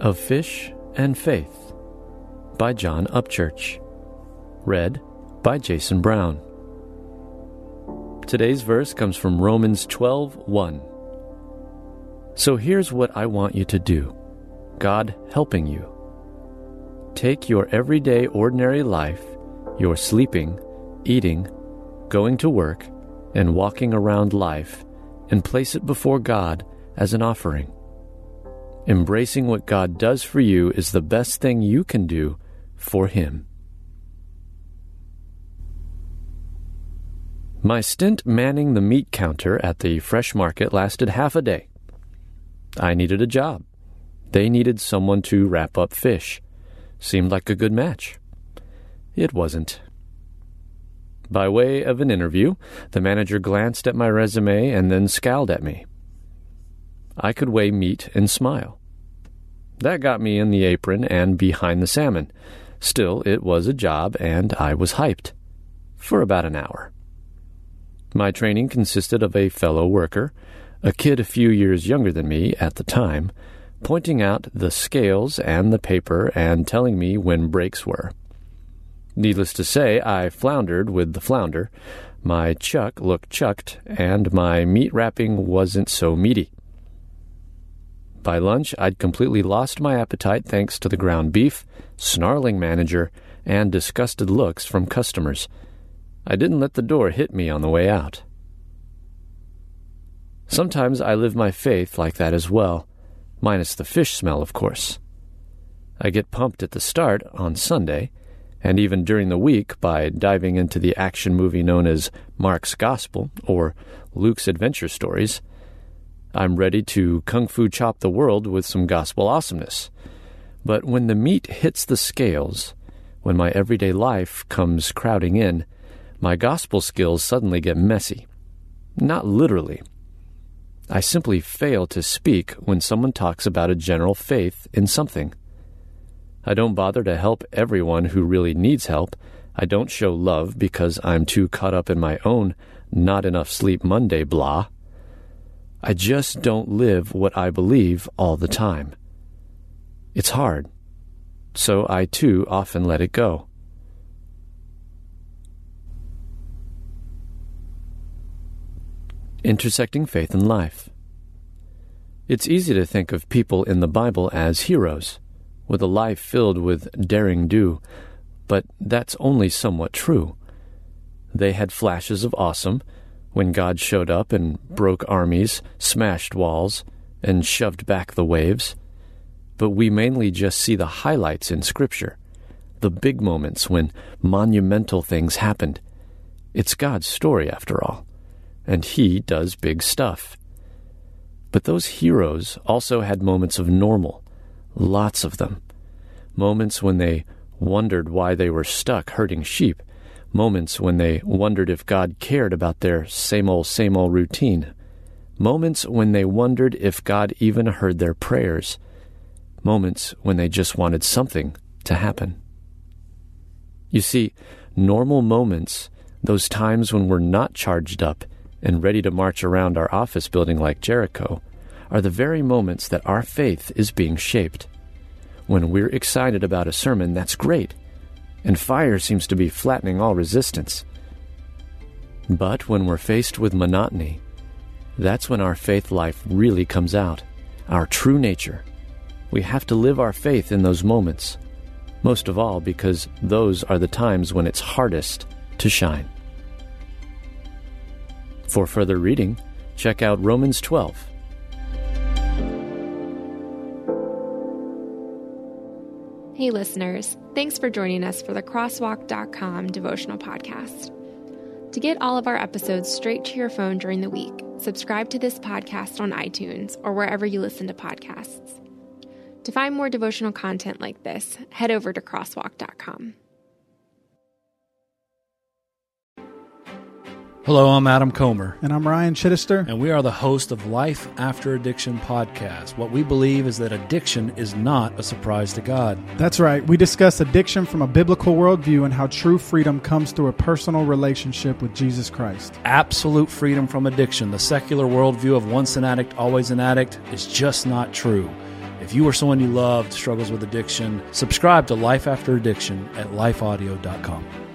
of Fish and Faith by John Upchurch. Read by Jason Brown. Today's verse comes from Romans 12:1. So here's what I want you to do, God helping you. Take your everyday ordinary life, your sleeping, eating, going to work, and walking around life, and place it before God as an offering. Embracing what God does for you is the best thing you can do for Him. My stint manning the meat counter at the fresh market lasted half a day. I needed a job. They needed someone to wrap up fish. Seemed like a good match. It wasn't. By way of an interview, the manager glanced at my resume and then scowled at me. I could weigh meat and smile. That got me in the apron and behind the salmon. Still, it was a job, and I was hyped. For about an hour. My training consisted of a fellow worker, a kid a few years younger than me at the time, pointing out the scales and the paper and telling me when breaks were. Needless to say, I floundered with the flounder. My chuck looked chucked, and my meat wrapping wasn't so meaty. By lunch, I'd completely lost my appetite thanks to the ground beef, snarling manager, and disgusted looks from customers. I didn't let the door hit me on the way out. Sometimes I live my faith like that as well, minus the fish smell, of course. I get pumped at the start on Sunday, and even during the week by diving into the action movie known as Mark's Gospel or Luke's Adventure Stories. I'm ready to kung fu chop the world with some gospel awesomeness. But when the meat hits the scales, when my everyday life comes crowding in, my gospel skills suddenly get messy. Not literally. I simply fail to speak when someone talks about a general faith in something. I don't bother to help everyone who really needs help. I don't show love because I'm too caught up in my own not enough sleep Monday blah. I just don't live what I believe all the time. It's hard, so I too often let it go. Intersecting faith and life. It's easy to think of people in the Bible as heroes, with a life filled with daring do, but that's only somewhat true. They had flashes of awesome, when God showed up and broke armies, smashed walls, and shoved back the waves. But we mainly just see the highlights in Scripture, the big moments when monumental things happened. It's God's story, after all, and He does big stuff. But those heroes also had moments of normal, lots of them. Moments when they wondered why they were stuck herding sheep. Moments when they wondered if God cared about their same old routine. Moments when they wondered if God even heard their prayers. Moments when they just wanted something to happen. You see, normal moments, those times when we're not charged up and ready to march around our office building like Jericho, are the very moments that our faith is being shaped. When we're excited about a sermon, that's great, and fire seems to be flattening all resistance. But when we're faced with monotony, that's when our faith life really comes out, our true nature. We have to live our faith in those moments, most of all because those are the times when it's hardest to shine. For further reading, check out Romans 12. Hey listeners, thanks for joining us for the Crosswalk.com devotional podcast. To get all of our episodes straight to your phone during the week, subscribe to this podcast on iTunes or wherever you listen to podcasts. To find more devotional content like this, head over to Crosswalk.com. Hello, I'm Adam Comer. And I'm Ryan Chittister. And we are the host of Life After Addiction podcast. What we believe is that addiction is not a surprise to God. That's right. We discuss addiction from a biblical worldview and how true freedom comes through a personal relationship with Jesus Christ. Absolute freedom from addiction. The secular worldview of once an addict, always an addict is just not true. If you or someone you loved struggles with addiction, subscribe to Life After Addiction at lifeaudio.com.